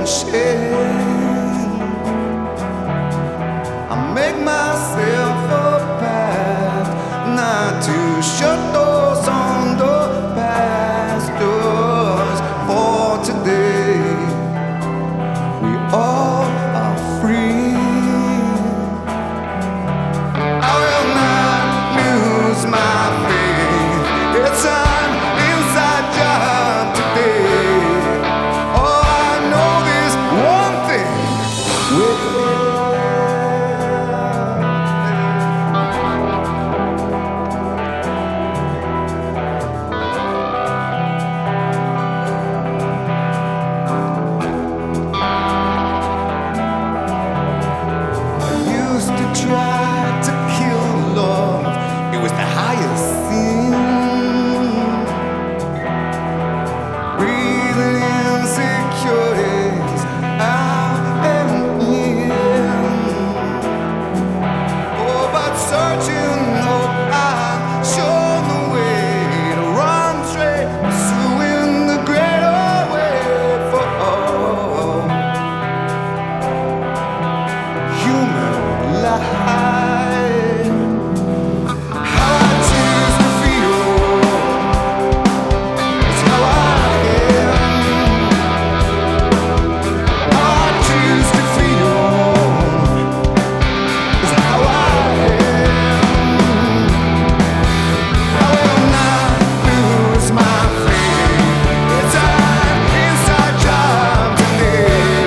and shame. I make myself a path not to shut those on the past doors. For today, we all are free. I will not lose my faith. It's an inside job today. Oh, I know this one thing. I used to try to kill love. It was the highest sin. Breathing insecurities out and in. Oh, but searching, oh, I've shown the way to run straight, pursuing the greater way for all human life. How I choose to feel is how I am. How I choose to feel is how I am. I will not lose my faith. It's an inside job today.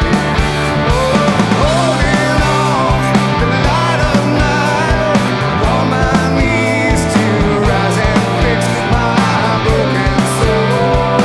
Holding on the light of night, on my knees to rise and fix my broken soul.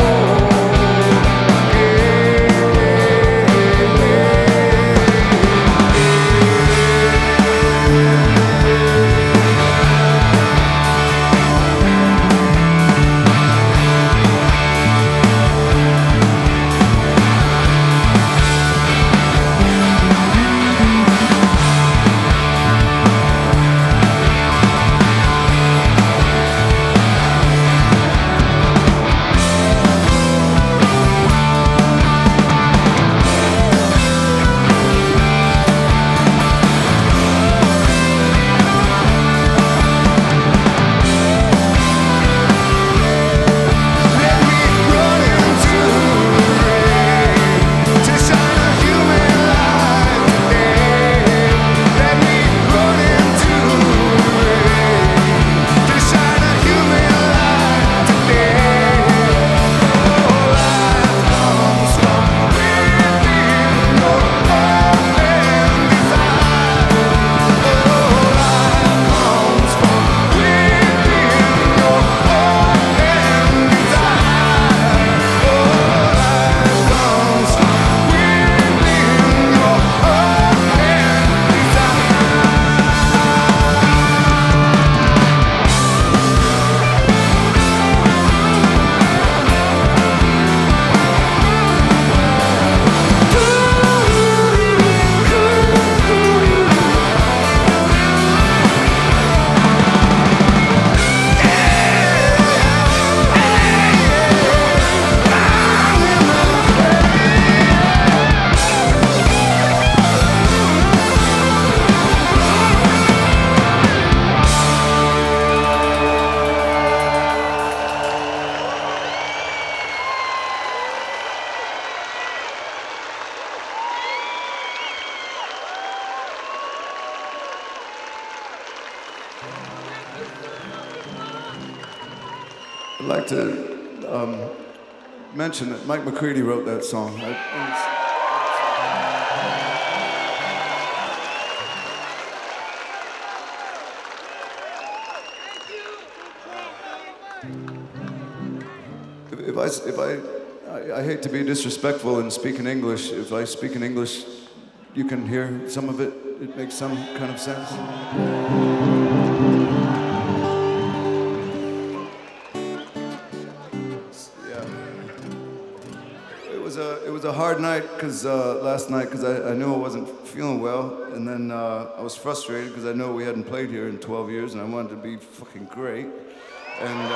Let me run into the rain to shine a human light today. Let me run into the rain to shine a human light today. Oh, life comes from within your heart and desire. Oh, life comes from within your heart and desire. Oh, life comes from within your heart and I'd like to mention that Mike McCready wrote that song. I hate to be disrespectful in speaking English. If I speak in English, you can hear some of it. It makes some kind of sense. It was a hard night last night because I knew I wasn't feeling well, and then I was frustrated because I know we hadn't played here in 12 years, and I wanted to be fucking great. And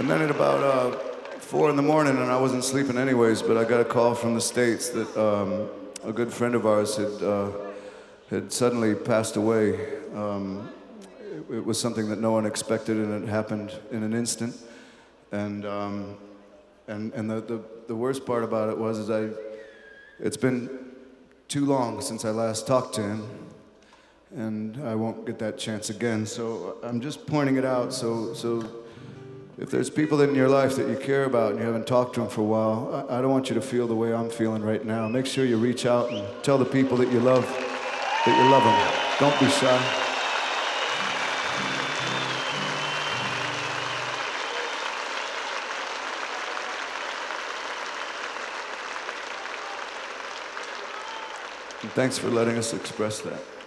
And then at about 4 in the morning, and I wasn't sleeping anyways, but I got a call from the States that a good friend of ours had suddenly passed away. It was something that no one expected, and it happened in an instant. And the worst part about it was it's been too long since I last talked to him, and I won't get that chance again. So I'm just pointing it out. So if there's people in your life that you care about and you haven't talked to them for a while, I don't want you to feel the way I'm feeling right now. Make sure you reach out and tell the people that you love them. Don't be shy. And thanks for letting us express that.